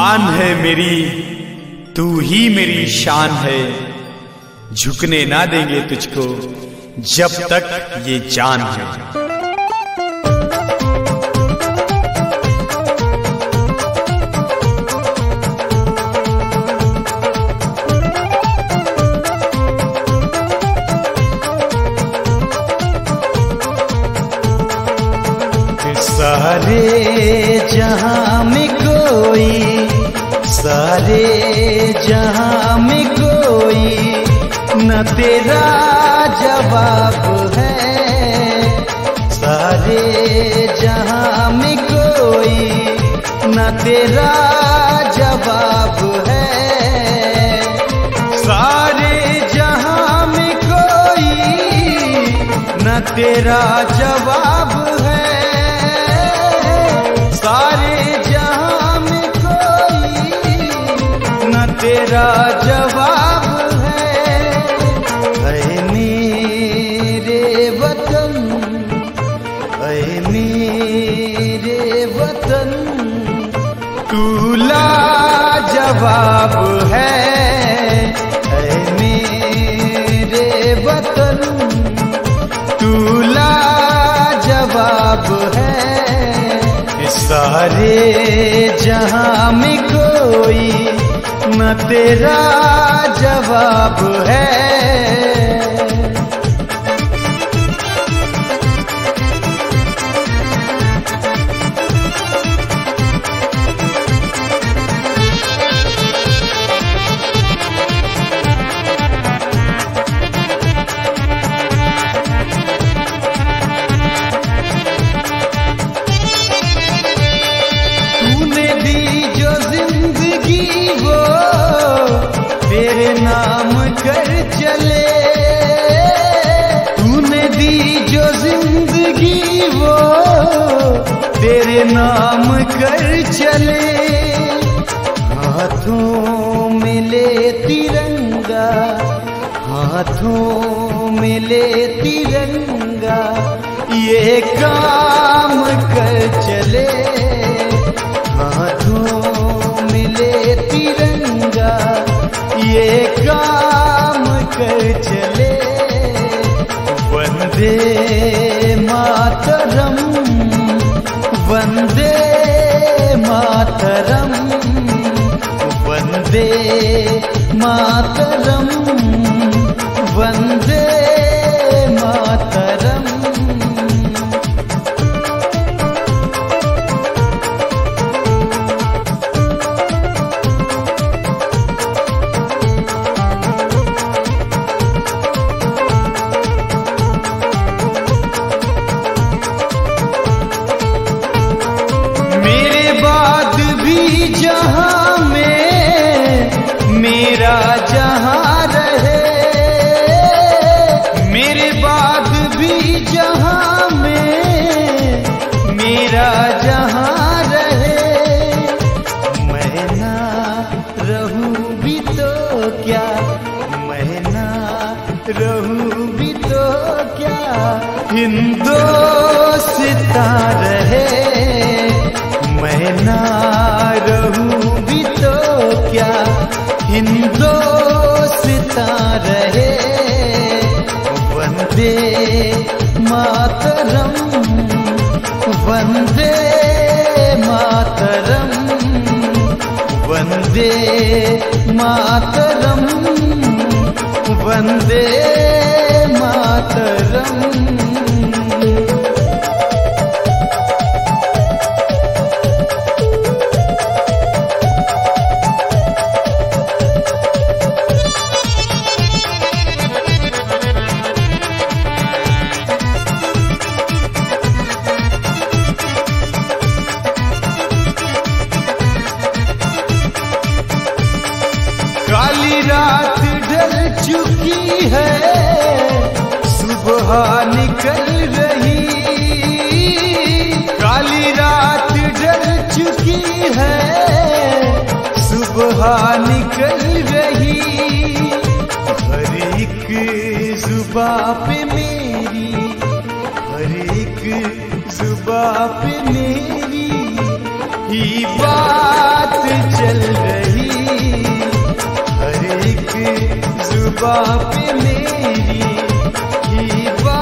आन है मेरी, तू ही मेरी शान है। झुकने ना देंगे तुझको जब तक ये जान है। सारे जहां में कोई, सारे जहां में कोई न तेरा जवाब है। सारे जहां में कोई न तेरा जवाब है। सारे जहां में कोई न तेरा जवाब है। सारे जहां में कोई न तेरा जवाब है। ऐ मेरे वतन, ऐ मेरे वतन, तू लाजवाब है। ऐ मेरे वतन, तू लाजवाब है। सारे जहां में कोई न तेरा जवाब है। तेरे नाम कर चले, तूने दी जो जिंदगी वो तेरे नाम कर चले। हाथों में ले तिरंगा, हाथों में ले तिरंगा, ये काम कर चले। हाथों में ले तिरंगा, ये काम कर चले। वंदे मातरम, वंदे मातरम, वंदे मातरम, वंदे मातरम। जहां में मेरा जहां रहे, मेरे बाद भी जहां में मेरा जहां रहे। मैं ना रहूं भी तो क्या, मैं ना रहूं भी तो क्या, हिंदुस्तां रहे। मैं ना रहूं भी तो क्या, हिंदुस्तां रहे। वंदे मातरम, वंदे मातरम, वंदे मातरम, वंदे मातरम। काली रात ढल चुकी है, सुबह निकल रही। काली रात ढल चुकी है, सुबह निकल रही। हर एक जुबां पे मेरी, हर एक जुबां पे मेरी ही बात चल रही, हर एक जुबां पे मेरी ही बात